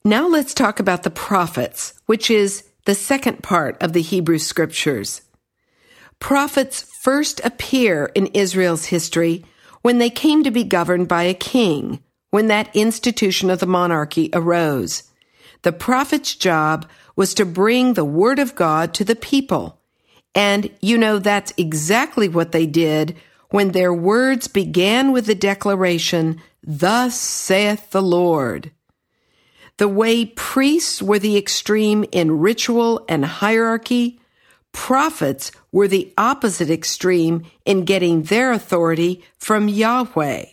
Now let's talk about the prophets, which is the second part of the Hebrew Scriptures. Prophets first appear in Israel's history when they came to be governed by a king, when that institution of the monarchy arose. The prophet's job was to bring the word of God to the people. And that's exactly what they did when their words began with the declaration, "Thus saith the Lord." The way priests were the extreme in ritual and hierarchy, prophets were the opposite extreme in getting their authority from Yahweh.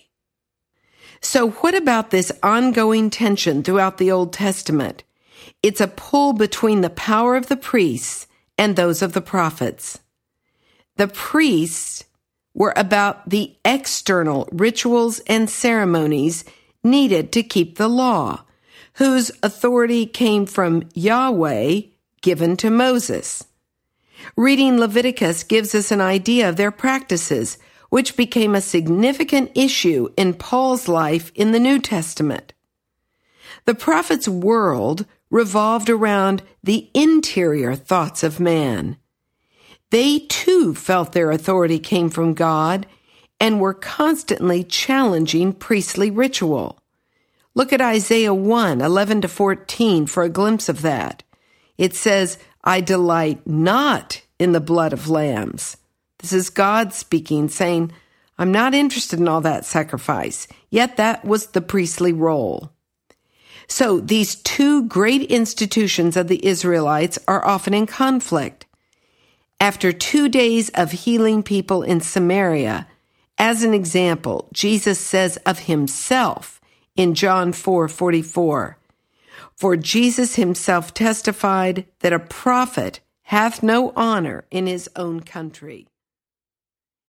So what about this ongoing tension throughout the Old Testament? It's a pull between the power of the priests and those of the prophets. The priests were about the external rituals and ceremonies needed to keep the law, whose authority came from Yahweh, given to Moses. Reading Leviticus gives us an idea of their practices, which became a significant issue in Paul's life in the New Testament. The prophet's world revolved around the interior thoughts of man. They too felt their authority came from God and were constantly challenging priestly ritual. Look at Isaiah 1:11-14 for a glimpse of that. It says, "I delight not in the blood of lambs." This is God speaking, saying, I'm not interested in all that sacrifice. Yet that was the priestly role. So these two great institutions of the Israelites are often in conflict. After 2 days of healing people in Samaria, as an example, Jesus says of himself in John 4:44, "For Jesus himself testified that a prophet hath no honor in his own country."